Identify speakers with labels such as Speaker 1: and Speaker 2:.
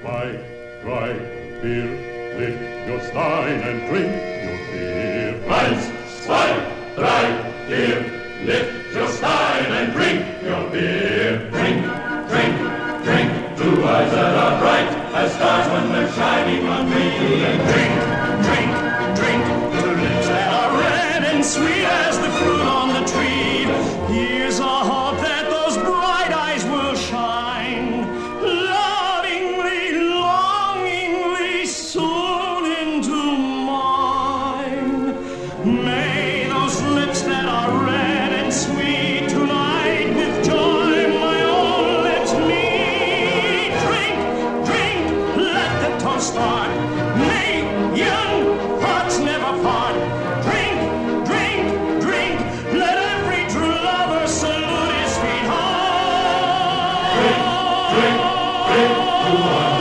Speaker 1: Zwei, drei, vier, lift your stein and drink your beer. 1, 2, 3, 4, lift your stein and drink your beer. Drink, drink, drink, two eyes that are bright as stars when they're shining on me. And drink, drink, drink, the lips that are red and sweet as the fruit on the tree. Here's a hope that those bright eyes will shine, lovingly, longingly, soon into mine. May those lips that are red and sweet tonight with joy my own lips meet. Drink, drink, let the toast start. May young hearts never part. Drink, drink, drink, let every true lover salute his sweetheart. Drink, drink, drink,